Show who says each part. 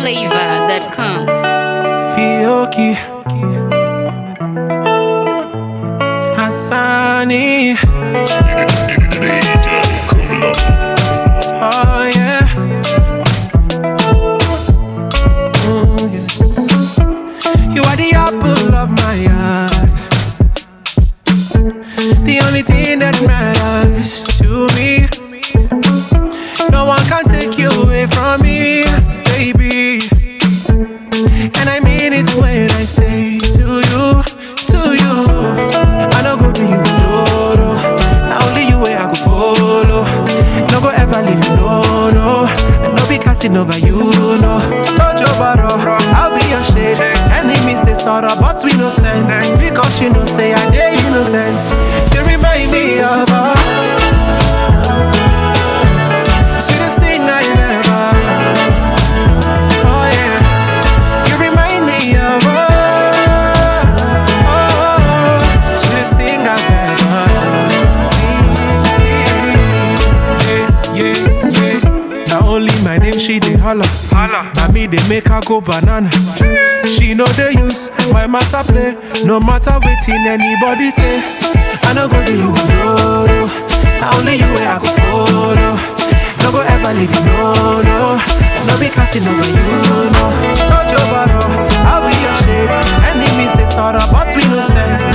Speaker 1: NigerFlavor.com.
Speaker 2: Fioki Hassani. Oh yeah. You are the apple of my eyes, the only thing that matters to me. No one can take you away from me, baby. And I mean it when I say to you. I no go do you Joro. Not only you where I go follow. No go ever leave you, no. And no be casting over you, no. Touch your barrow, I'll be your shade. Enemies they sorrow, but we no send. Because you know say I dey innocent. You remind me of sweetest thing I ever. Oh yeah. You remind me of sweetest thing I've ever seen. Yeah. Now only my name she dey holla. Now me they make her go bananas. She know they use my matter play. No matter waiting anybody say. I no go do you no. Now only you where I go follow. No go ever leave you, no. No be casting over you, no. Touch your barrow, I'll be your shade. Enemies they sorrow, but we no send.